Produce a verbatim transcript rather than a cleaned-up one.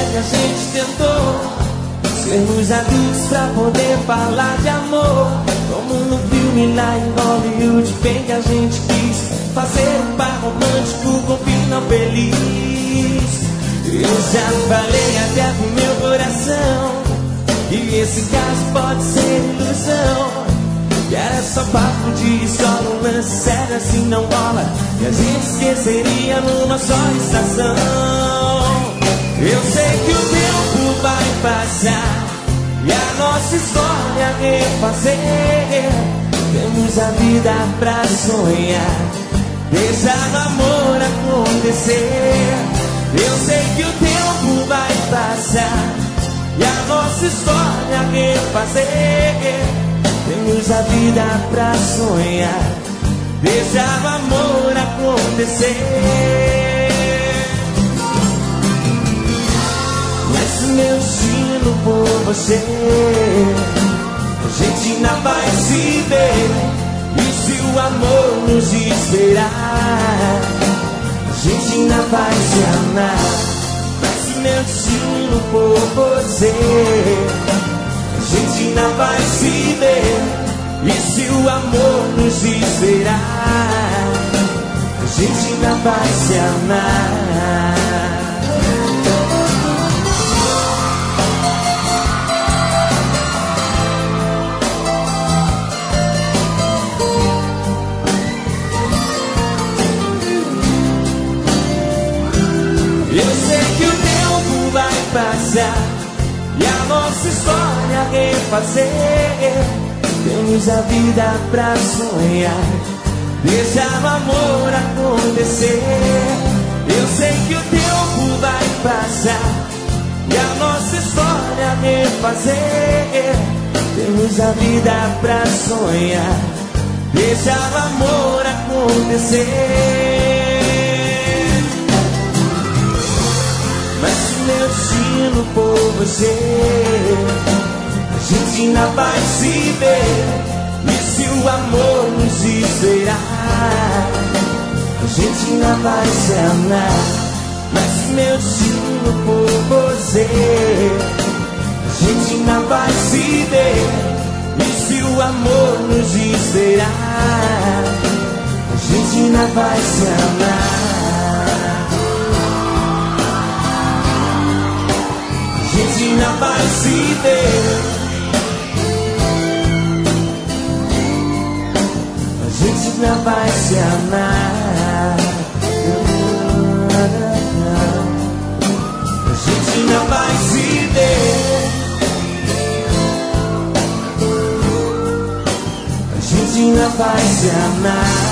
que a gente tentou sermos adultos pra poder falar de amor, como no filme lá em Hollywood. Bem que a gente quis fazer um par romântico com final feliz. Eu já falei até pro meu coração que esse caso pode ser ilusão, que era só papo de escola, um lance sério assim não rola, e a gente esqueceria numa só estação. Eu sei que o tempo vai passar e a nossa história refazer. Temos a vida pra sonhar, deixar o amor acontecer. Eu sei que o tempo vai passar e a nossa história refazer. Temos a vida pra sonhar, deixar o amor acontecer. Mas o meu destino por você, a gente ainda vai se ver. E se o amor nos esperar, a gente ainda vai se amar. Mas o meu destino por você, a gente ainda vai se ver. E se o amor nos esperar, a gente ainda vai se amar. Eu sei que o tempo vai passar e a nossa história refazer. Temos a vida pra sonhar, deixar o amor acontecer. Eu sei que o tempo vai passar e a nossa história refazer. Temos a vida pra sonhar, deixar o amor acontecer. Mas o meu destino por você, a gente ainda vai se ver. E se o amor nos esperar, a gente ainda vai se amar. Mas o meu destino por você, a gente ainda vai se ver. E se o amor nos esperar, a gente ainda vai se amar. A gente ainda vai se ver. A gente ainda vai se amar. A gente ainda vai se ver. A gente ainda vai se amar.